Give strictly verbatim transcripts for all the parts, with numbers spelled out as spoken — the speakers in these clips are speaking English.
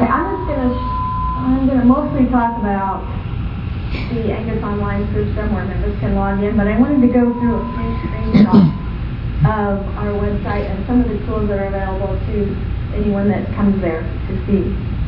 I'm just gonna sh I'm gonna mostly talk about the Angus Online system where members can log in, but I wanted to go through a few screenshots of our website and some of the tools that are available to anyone that comes there to see.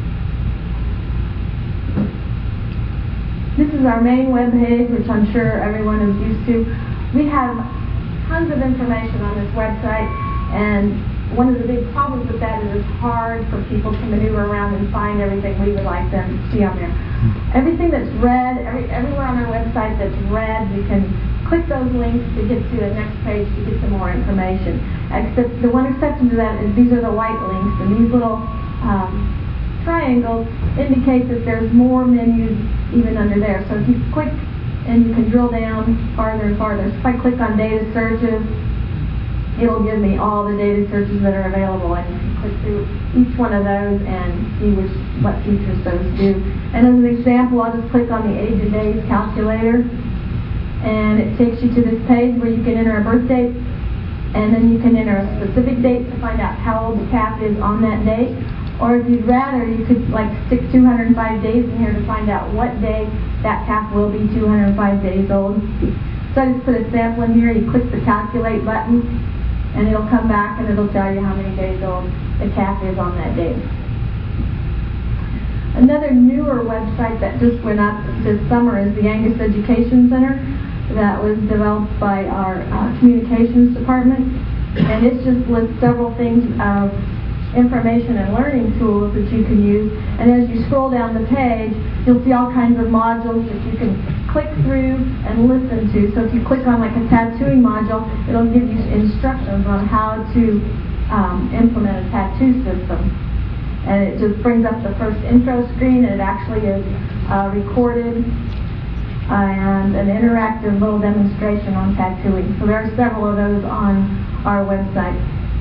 This is our main web page, which I'm sure everyone is used to. We have tons of information on this website, and one of the big problems with that is it's hard for people to maneuver around and find everything we would like them to see on there. Everything that's red, every, everywhere on our website that's red, you can click those links to get to the next page to get some more information. Except the one exception to that is these are the white links, and these little um, triangles indicate that there's more menus even under there. So if you click and you can drill down farther and farther. So if I click on data searches, it'll give me all the data searches that are available, and you can click through each one of those and see which what features those do. And as an example, I'll just click on the age of days calculator, and it takes you to this page where you can enter a birth date, and then you can enter a specific date to find out how old the calf is on that date. Or if you'd rather, you could like stick two hundred five days in here to find out what day that calf will be two hundred five days old. So I just put a sample in here. You click the calculate button, and it'll come back and it'll tell you how many days old the calf is on that day. Another newer website that just went up this summer is the Angus Education Center that was developed by our uh, communications department, and it just lists several things of information and learning tools that you can use. And as you scroll down the page, you'll see all kinds of modules that you can click through and listen to. So if you click on like a tattooing module, it'll give you instructions on how to um, implement a tattoo system. And it just brings up the first intro screen, and it actually is uh, recorded and an interactive little demonstration on tattooing. So there are several of those on our website.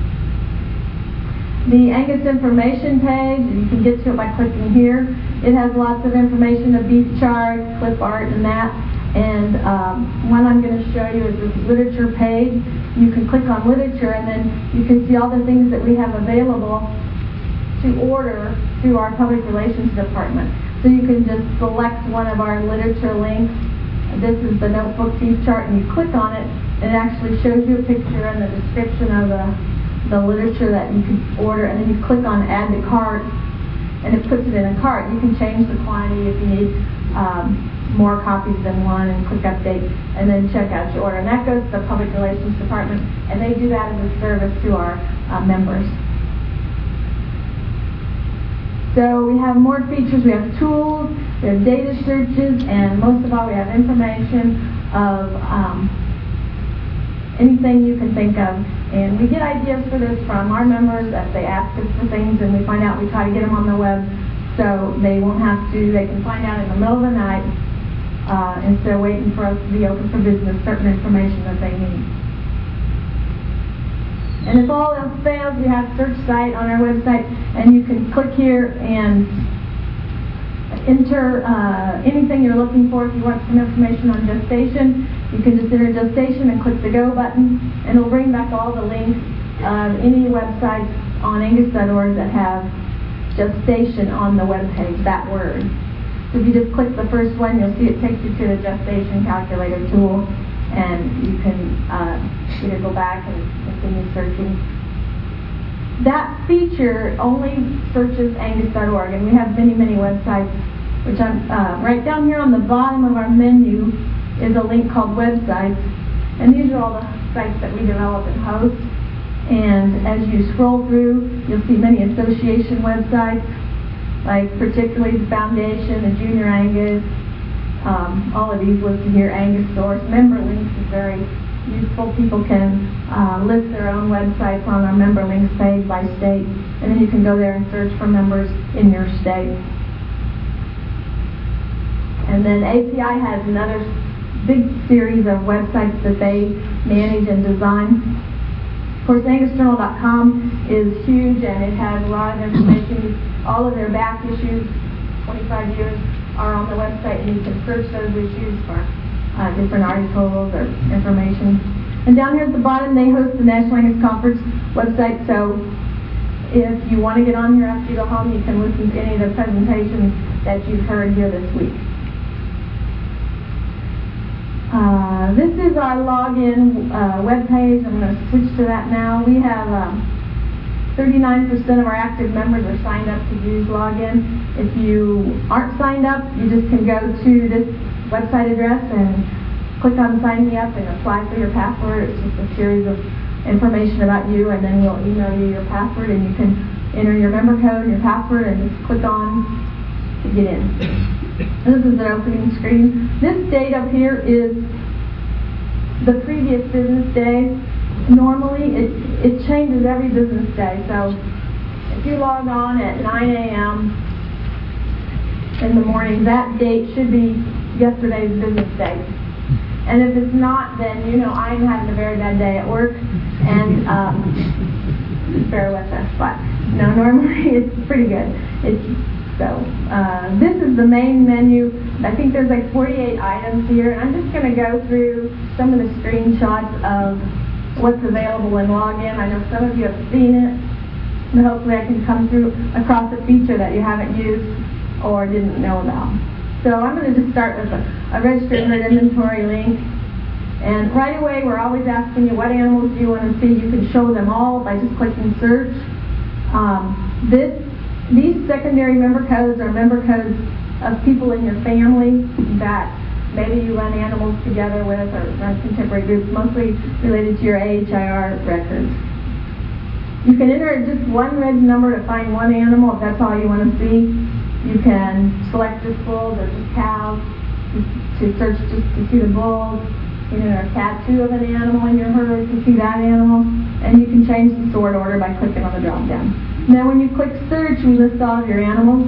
The Angus information page, you can get to it by clicking here. It has lots of information, a beef chart, clip art, and that. And um, one I'm going to show you is this literature page. You can click on literature, and then you can see all the things that we have available to order through our public relations department. So you can just select one of our literature links. This is the notebook beef chart, and you click on it, and it actually shows you a picture and the description of the the literature that you can order, and then you click on add to cart, and it puts it in a cart. You can change the quantity if you need um, more copies than one, and click update, and then check out your order. And that goes to the public relations department, and they do that as a service to our uh, members. So we have more features. We have tools, we have data searches, and most of all, we have information of um, anything you can think of. And we get ideas for this from our members as they ask us for things, and we find out, we try to get them on the web so they won't have to, they can find out in the middle of the night uh, instead of waiting for us to be open for business, certain information that they need. And if all else fails, we have search site on our website, and you can click here and enter uh, anything you're looking for. If you want some information on gestation, you can just enter gestation and click the go button, and it'll bring back all the links of any websites on angus dot org that have gestation on the web page, that word. So if you just click the first one, you'll see it takes you to the gestation calculator tool, and you can uh, either go back and continue searching. That feature only searches angus dot org, and we have many, many websites, which I'm uh, right down here on the bottom of our menu is a link called websites, and these are all the sites that we develop and host. And as you scroll through, you'll see many association websites, like particularly the Foundation, the Junior Angus, um, all of these listed here, Angus Source. Member links is very useful. People can uh, list their own websites on our member links page by state, and then you can go there and search for members in your state. And then A P I has another big series of websites that they manage and design. Of course, angus journal dot com is huge, and it has a lot of information. All of their back issues, twenty-five years, are on the website, and you can search those issues for uh, different articles or information. And down here at the bottom, they host the National Angus Conference website, so if you want to get on here after you go home, you can listen to any of the presentations that you've heard here this week. Uh, this is our login uh, web page. I'm going to switch to that now. We have um, thirty-nine percent of our active members are signed up to use login. If you aren't signed up, you just can go to this website address and click on Sign Me Up and apply for your password. It's just a series of information about you, and then we'll email you your password, and you can enter your member code and your password and just click on to get in. This is an opening screen. This date up here is the previous business day. Normally, it, it changes every business day. So if you log on at nine A M in the morning, that date should be yesterday's business day. And if it's not, then you know I'm having a very bad day at work, and um, just bear with us. But no, normally it's pretty good. It's So uh, this is the main menu. I think there's like forty-eight items here, and I'm just going to go through some of the screenshots of what's available in Login. I know some of you have seen it, but hopefully I can come through across a feature that you haven't used or didn't know about. So I'm going to just start with a, a registered herd inventory link. And right away, we're always asking you what animals do you want to see. You can show them all by just clicking search. Um, this These secondary member codes are member codes of people in your family that maybe you run animals together with or run contemporary groups, mostly related to your A H I R records. You can enter just one reg number to find one animal if that's all you want to see. You can select just bulls or just cows to search just to see the bulls. You can enter a tattoo of an animal in your herd to see that animal. And you can change the sort order by clicking on the drop down. Now when you click search, we list all of your animals,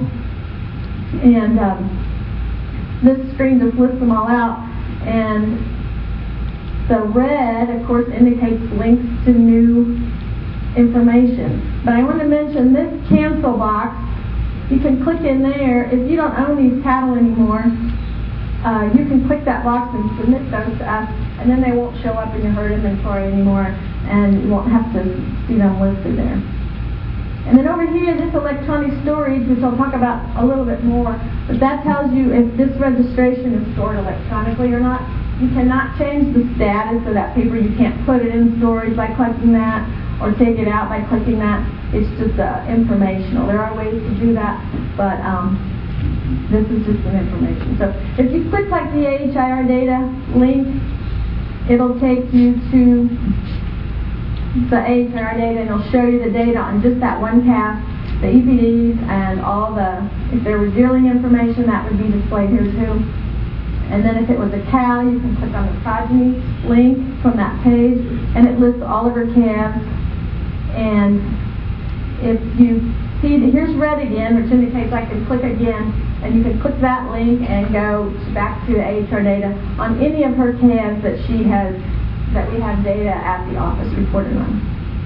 and um, this screen just lists them all out, and the red, of course, indicates links to new information. But I want to mention this cancel box. You can click in there. If you don't own these cattle anymore, uh, you can click that box and submit those to us, and then they won't show up in your herd inventory anymore, and you won't have to see them listed there. And then over here, this electronic storage, which I'll talk about a little bit more, but that tells you if this registration is stored electronically or not. You cannot change the status of that paper. You can't put it in storage by clicking that or take it out by clicking that. It's just uh, informational. There are ways to do that, but um, this is just some information. So if you click like the A H I R data link, it'll take you to the A H I R data, and it'll show you the data on just that one calf, the E P Ds, and all the, if there was yearling information, that would be displayed here too. And then if it was a cow, you can click on the progeny link from that page, and it lists all of her calves. And if you see, that here's red again, which indicates I can click again, and you can click that link and go back to A H R data on any of her calves that she has, that we have data at the office reported on.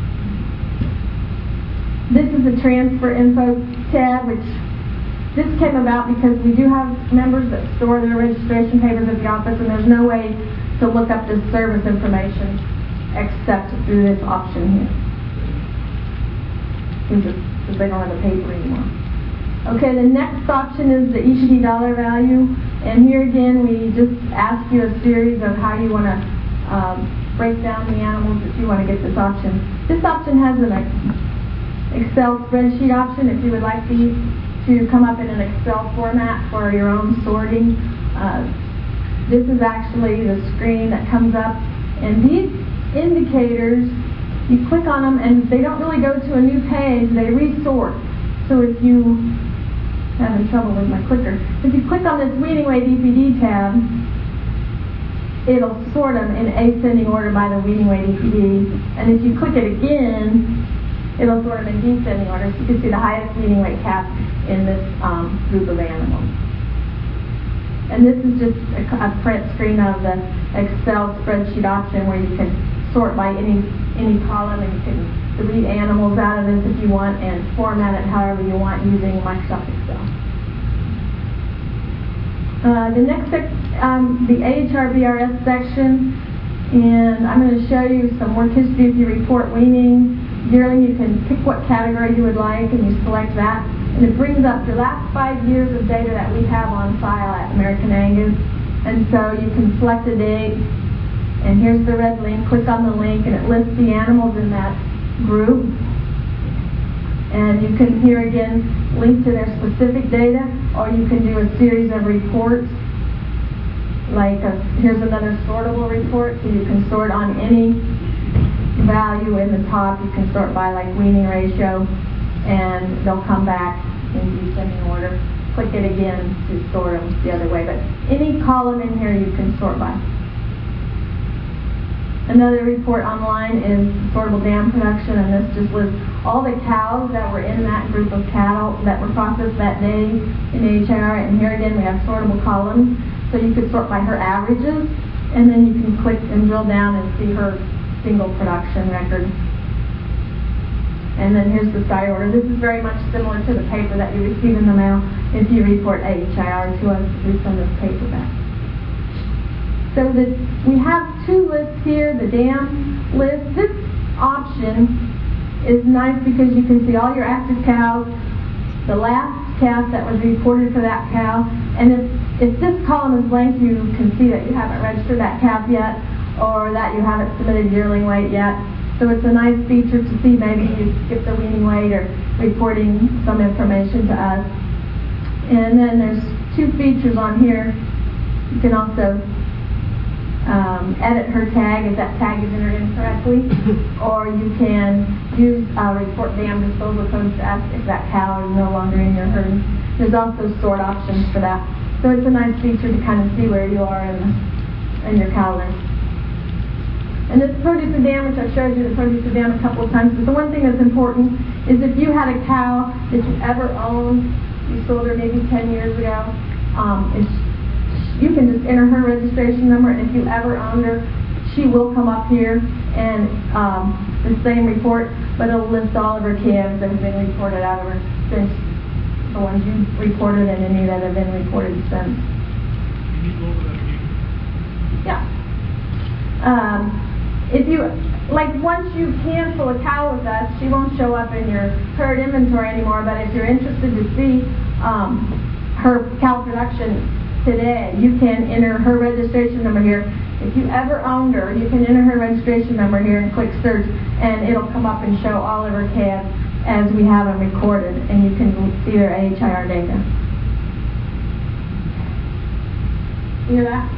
This is the transfer info tab, which this came about because we do have members that store their registration papers at the office, and there's no way to look up this service information except through this option here, because they don't have the paper anymore. Okay, the next option is the E P D dollar value, and here again we just ask you a series of how you want to Um, break down the animals if you want to get this option. This option has an Excel spreadsheet option if you would like these to come up in an Excel format for your own sorting. Uh, this is actually the screen that comes up, and these indicators, you click on them and they don't really go to a new page, they resort. So if you having trouble with my clicker, if you click on this weaning weight E P D tab, it'll sort them in ascending order by the weaning weight E P D. And if you click it again, it'll sort them in descending order, so you can see the highest weaning weight calf in this um, group of animals. And this is just a, a print screen of the Excel spreadsheet option where you can sort by any any column, and you can delete animals out of this if you want and format it however you want using Microsoft Excel. Uh, the next, um, the A H R B R S section, and I'm going to show you some work history if you report weaning. yearling, you can pick what category you would like, and you select that, and it brings up the last five years of data that we have on file at American Angus. And so you can select a date, and here's the red link. Click on the link, and it lists the animals in that group. And you can here again link to their specific data, or you can do a series of reports. Like a, here's another sortable report, so you can sort on any value in the top. You can sort by like weaning ratio, and they'll come back in descending order. Click it again to sort them the other way. But any column in here you can sort by. Another report online is sortable dam production, and this just lists all the cows that were in that group of cattle that were processed that day in H I R. And here again we have sortable columns, so you could sort by her averages, and then you can click and drill down and see her single production record. And then here's the side order. This is very much similar to the paper that you receive in the mail if you report H I R to us. We send this paper back. So that we have two lists here, the dam list. This option is nice because you can see all your active cows, the last calf that was reported for that cow, and if, if this column is blank, you can see that you haven't registered that calf yet, or that you haven't submitted yearling weight yet. So it's a nice feature to see. Maybe you skipped the weaning weight or reporting some information to us. And then there's two features on here. You can also Um, edit her tag if that tag is entered incorrectly, or you can use uh, report dam disposal codes to ask if that cow is no longer in your herd. There's also sort options for that. So it's a nice feature to kind of see where you are in, the, in your cow list. And this produce and dam, which I showed you the produce and dam a couple of times, but the one thing that's important is if you had a cow that you ever owned, you sold her maybe ten years ago, um, it's you can just enter her registration number, and if you ever owned her, she will come up here and um, the same report, but it'll list all of her calves that have been reported out of her since the ones you reported and any that have been reported since. Can you go over that again? Yeah. Um, if you, like once you cancel a cow with us, she won't show up in your herd inventory anymore, but if you're interested to see um, her cow production today, you can enter her registration number here. If you ever owned her, you can enter her registration number here and click search, and it'll come up and show all of her calves as we have them recorded, and you can see their H I R data. You hear that?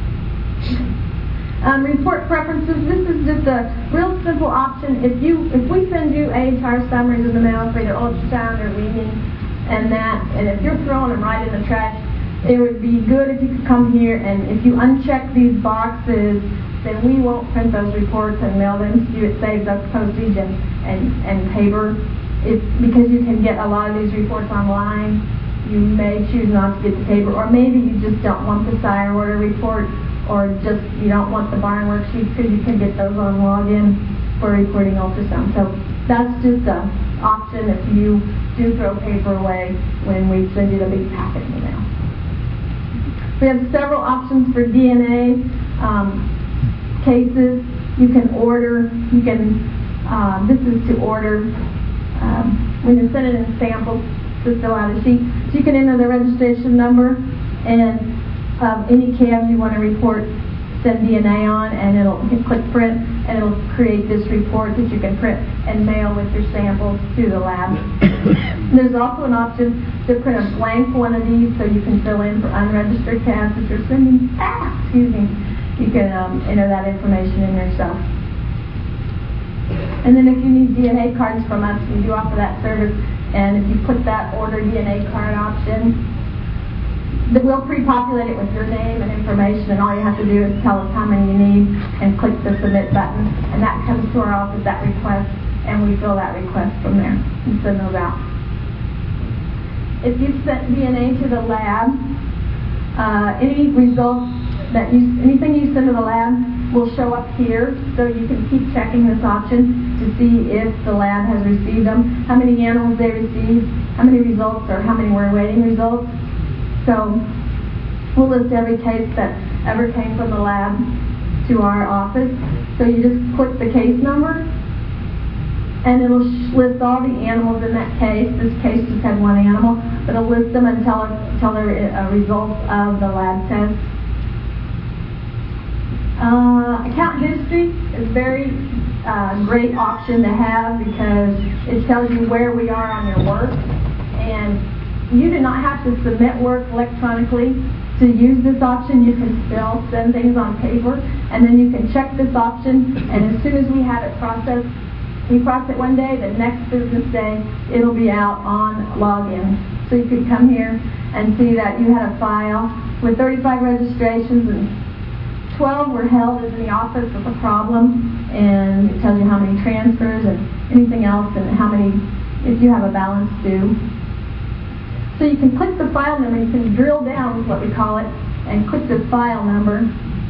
Um, report preferences. This is just a real simple option. If you, if we send you H I R summaries in the mail for either ultrasound or weaning and that, and if you're throwing them right in the trash, it would be good if you could come here, and if you uncheck these boxes, then we won't print those reports and mail them to you. It saves us postage and, and, and paper. If, because you can get a lot of these reports online, you may choose not to get the paper, or maybe you just don't want the sire order report, or just you don't want the barn worksheets, because you can get those on login for reporting ultrasound. So that's just an option if you do throw paper away when we send you the big packet in the mail. We have several options for D N A um, cases. You can order, you can, um, this is to order, um, when you're sending in samples to fill out a sheet. So you can enter the registration number, and um, any calves you want to report, send D N A on, and it'll you click print, and it'll create this report that you can print and mail with your samples to the lab. There's also an option to print a blank one of these, so you can fill in for unregistered calves that you're sending. Ah, excuse me. You can um, enter that information in yourself. And then if you need D N A cards from us, we do offer that service. And if you put that order D N A card option, that we'll pre-populate it with your name and information, and all you have to do is tell us how many you need and click the submit button, and that comes to our office, that request, and we fill that request from there and send those out. If you sent D N A to the lab, uh, any results that you, anything you send to the lab will show up here, so you can keep checking this option to see if the lab has received them, how many animals they received, how many results, or how many were awaiting results. So we'll list every case that ever came from the lab to our office. So you just click the case number, and it'll list all the animals in that case. This case just had one animal, but it'll list them and tell, tell the uh, results of the lab test. Uh, account history is a very uh, great option to have because it tells you where we are on your work, and you do not have to submit work electronically to use this option. You can still send things on paper, and then you can check this option, and as soon as we have it processed, we process it one day, the next business day, it'll be out on login. So you could come here and see that you had a file with thirty-five registrations, and twelve were held in the office with a problem, and it tells you how many transfers and anything else, and how many, if you have a balance due. So you can click the file number, you can drill down, is what we call it, and click the file number.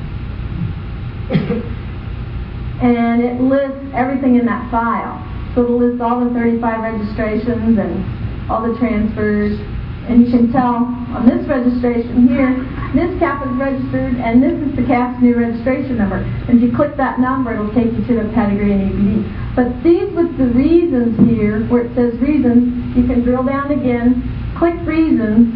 And it lists everything in that file. So it'll list all the thirty-five registrations and all the transfers. And you can tell on this registration here, this calf is registered, and this is the calf's new registration number. If you click that number, it'll take you to the pedigree and E P D. But these with the reasons here, where it says reasons, you can drill down again, click reasons,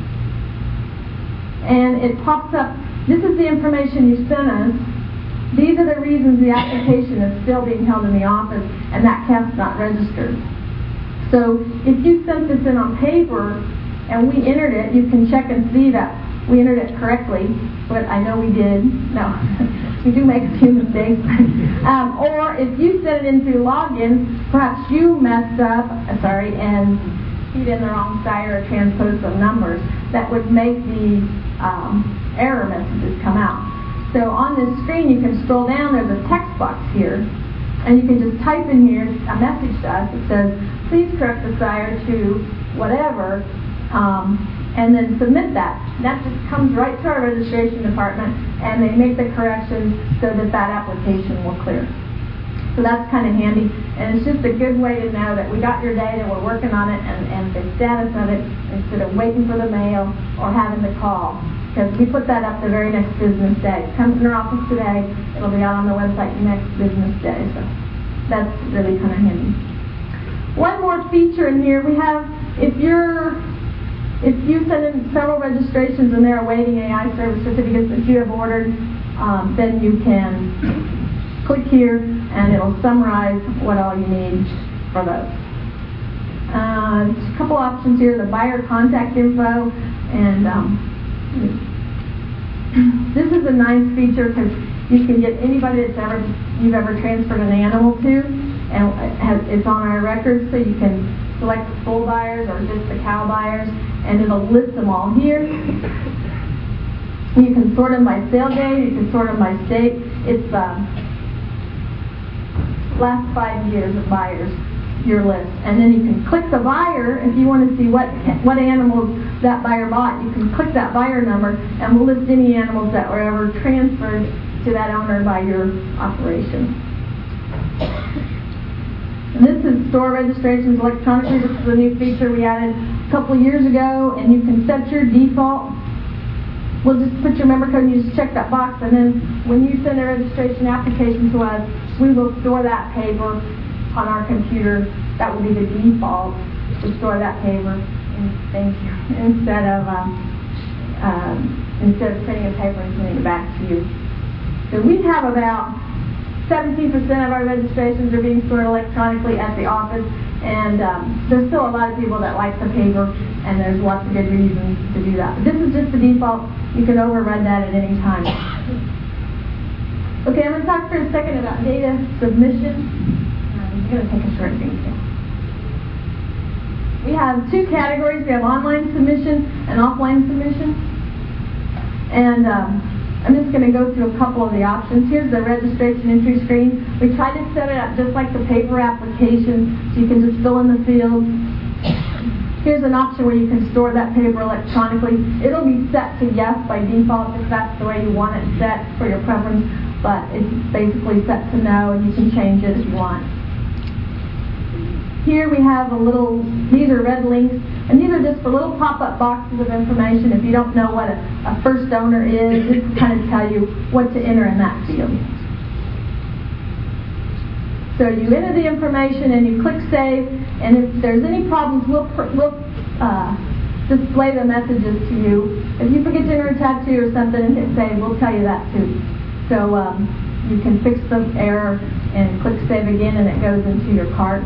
and it pops up. This is the information you sent us. These are the reasons the application is still being held in the office and that calf's not registered. So if you sent this in on paper and we entered it, you can check and see that we entered it correctly, but I know we did. No, we do make a few mistakes. um, or if you sent it in through login, perhaps you messed up, uh, sorry, and keyed in the wrong sire or transposed some numbers that would make the um, error messages come out. So on this screen, you can scroll down. There's a text box here, and you can just type in here a message to us that says, please correct the sire to whatever, um, and then submit that. That just comes right to our registration department, and they make the corrections so that that application will clear. So that's kind of handy, and it's just a good way to know that we got your data, we're working on it, and, and the status of it, instead of waiting for the mail or having to call. Because we put that up the very next business day. It comes in our office today, it'll be out on the website next business day. So that's really kind of handy. One more feature in here, we have, if you're, if you send in several registrations and they're awaiting A I service certificates that you have ordered, um, then you can click here and it'll summarize what all you need for those. Uh, a couple options here, the buyer contact info, and um, this is a nice feature because you can get anybody that's ever you've ever transferred an animal to, and it has, it's on our records, so you can select the full buyers or just the cow buyers, and it'll list them all here. You can sort them by sale date, you can sort them by state. It's uh, last five years of buyers, your list. And then you can click the buyer if you want to see what what animals that buyer bought. You can click that buyer number and we'll list any animals that were ever transferred to that owner by your operation. And this is store registrations electronically. This is a new feature we added a couple of years ago, and you can set your default. We'll just put your member code and you just check that box, and then when you send a registration application to us, we will store that paper on our computer. That will be the default to store that paper. And thank you. Instead of um, um, instead of printing a paper and sending it back to you. So we have about seventeen percent of our registrations are being stored electronically at the office, and um, there's still a lot of people that like the paper, and there's lots of good reasons to do that. But this is just the default. You can override that at any time. Okay, I'm going to talk for a second about data submission. I'm going to take a short break here. We have two categories. We have online submission and offline submission. And um, I'm just going to go through a couple of the options. Here's the registration entry screen. We try to set it up just like the paper application, so you can just fill in the fields. Here's an option where you can store that paper electronically. It'll be set to yes by default if that's the way you want it set for your preference, but it's basically set to no, and you can change it if you want. Here we have a little, these are red links, and these are just for little pop-up boxes of information. If you don't know what a, a first owner is, this will kind of tell you what to enter in that field. So you enter the information and you click save, and if there's any problems, we'll, we'll uh, display the messages to you. If you forget to enter a tattoo or something and hit save, we'll tell you that too. So um, you can fix the error and click save again, and it goes into your cart.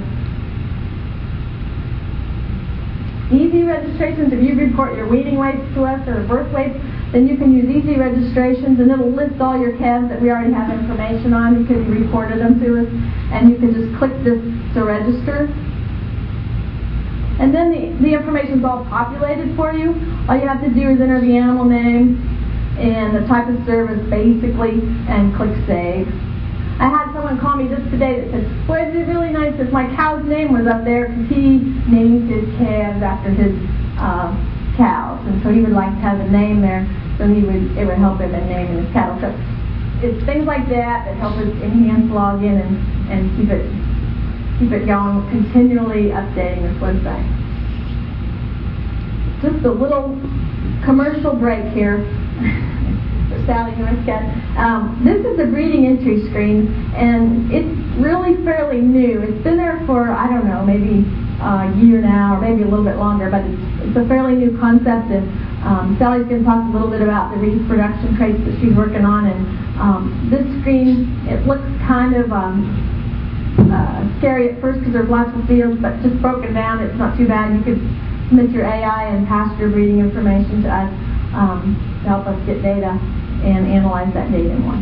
Easy registrations, if you report your weaning weights to us or birth weights, then you can use easy registrations, and it'll list all your calves that we already have information on because you reported them to us, and you can just click this to register. And then the, the information's all populated for you. All you have to do is enter the animal name and the type of service, basically, and click save. I had someone call me just today that said, boy, it'd be really nice if my cow's name was up there, because he named his calves after his uh, cows, and so he would like to have the name there, so he would it would help him in naming his cattle. So it's things like that that help us enhance login and, and keep it keep it going, continually updating this website. Just a little commercial break here. Sally Northcutt. Um, this is the breeding entry screen, and it's really fairly new. It's been there for, I don't know, maybe a year now, or maybe a little bit longer, but it's, it's a fairly new concept, and um, Sally's going to talk a little bit about the reproduction traits that she's working on, and um, this screen, it looks kind of um, uh, scary at first because there's lots of fields, but just broken down, it's not too bad. You could submit your A I and pasture breeding information to us um, to help us get data and analyze that data more.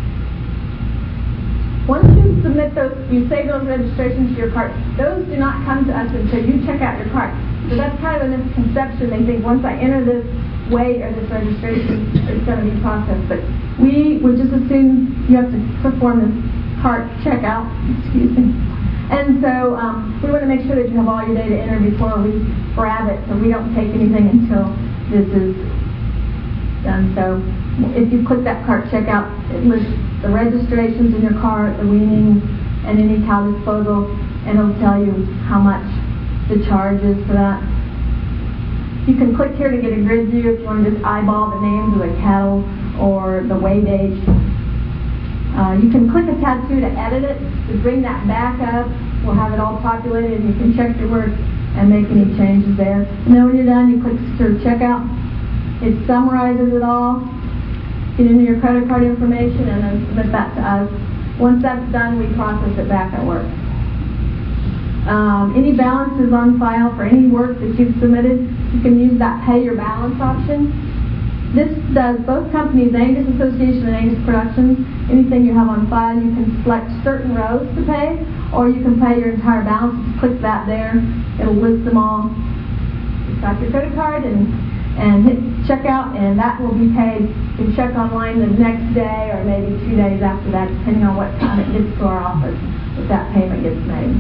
Once you submit those, you save those registrations to your cart, those do not come to us until you check out your cart. So that's kind of a misconception. They think once I enter this weight or this registration, it's going to be processed. But we would just assume you have to perform this cart checkout, excuse me. And so um, we want to make sure that you have all your data entered before we grab it, so we don't take anything until this is done. So if you click that cart checkout, it lists the registrations in your cart, the weaning, and any cow disposal, and it'll tell you how much the charge is for that. You can click here to get a grid view if you want to just eyeball the names of the cattle or the weight age. Uh, you can click a tattoo to edit it, to bring that back up. We'll have it all populated, and you can check your work and make any changes there. And then when you're done, you click to checkout. It summarizes it all. Get into your credit card information and then submit that to us. Once that's done, we process it back at work. Um, any balances on file for any work that you've submitted, you can use that pay your balance option. This does both companies, Angus Association and Angus Productions. Anything you have on file, you can select certain rows to pay, or you can pay your entire balance. Just click that there. It'll list them all. You stop your credit card and and hit checkout, and that will be paid. You can check online the next day or maybe two days after that, depending on what time it gets to our office, if that payment gets made.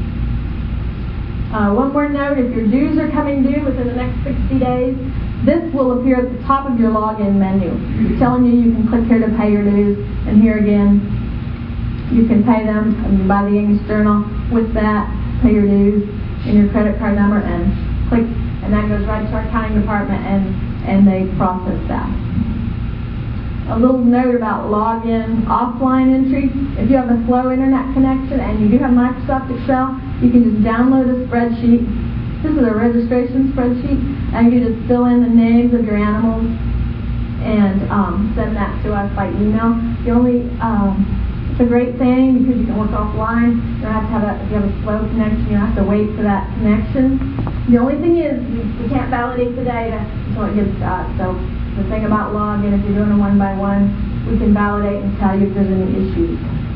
Uh, one more note, if your dues are coming due within the next sixty days, this will appear at the top of your login menu. It's telling you you can click here to pay your dues, and here again, you can pay them. I mean, buy the Angus Journal with that, pay your dues, and your credit card number, and click. And that goes right to our accounting department, and, and they process that. A little note about login offline entry. If you have a slow internet connection and you do have Microsoft Excel, you can just download a spreadsheet. This is a registration spreadsheet, and you just fill in the names of your animals and um, send that to us by email. The only um, It's a great thing because you can work offline. You don't have to have a, if you have a slow connection, you don't have to wait for that connection. The only thing is, we, we can't validate the data until it gets to us. So the thing about login, if you're doing a one by one, we can validate and tell you if there's any issues.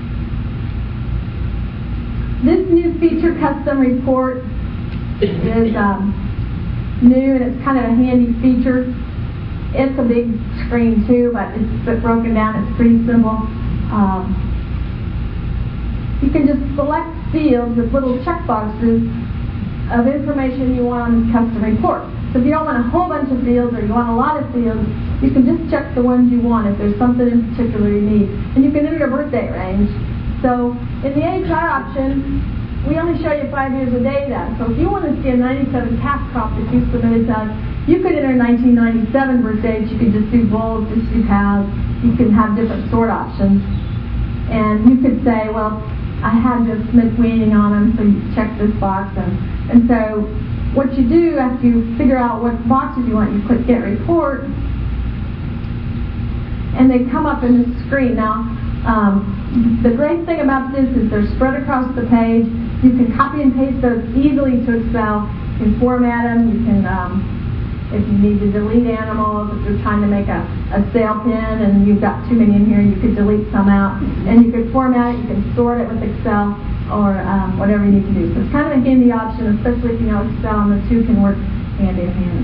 This new feature, custom report, is um, new, and it's kind of a handy feature. It's a big screen too, but it's broken down. It's pretty simple. Um, You can just select fields with little check boxes of information you want on this custom report. So if you don't want a whole bunch of fields or you want a lot of fields, you can just check the ones you want if there's something in particular you need. And you can enter your birthday range. So in the H R option, we only show you five years of data. So if you want to see a ninety-seven calf crop that you submitted to us, you could enter nineteen ninety-seven birthdays. You could just do bulls, just do cows. You can have different sort options. And you could say, well, I had this McWeaning on them, so you check this box. And, and so what you do after you figure out what boxes you want, you click Get Report, and they come up in this screen. Now, um, the great thing about this is they're spread across the page. You can copy and paste those easily to Excel. You can format them. You can, um, if you need to delete animals, if you're trying to make a, a sale pin and you've got too many in here, you could delete some out. And you could format it. You can sort it with Excel or um, whatever you need to do. So it's kind of a handy option, especially if you know Excel, and the two can work hand in hand.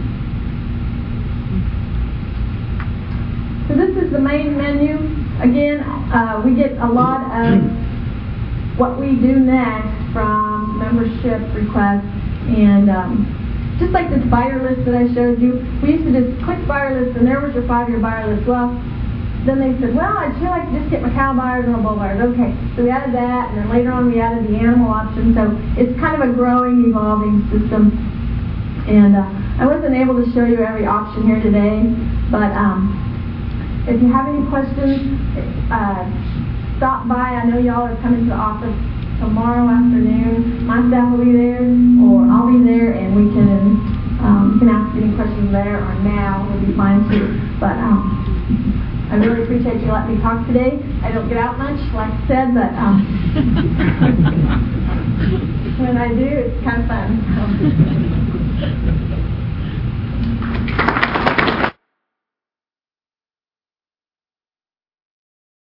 So this is the main menu. Again, uh, we get a lot of what we do next from membership requests, and um, just like this buyer list that I showed you, we used to just click buyer list, and there was your five-year buyer list. Well, then they said, well, I'd sure like to just get my cow buyers and my bull buyers. Okay, so we added that, and then later on we added the animal option. So it's kind of a growing, evolving system. And uh, I wasn't able to show you every option here today, but um, if you have any questions, uh, stop by. I know y'all are coming to the office tomorrow afternoon. My staff will be there, or I'll be there, and we can um, you can ask any questions there or now. We'll be fine too. But um, I really appreciate you letting me talk today. I don't get out much, like I said, but um, when I do, it's kind of fun. So.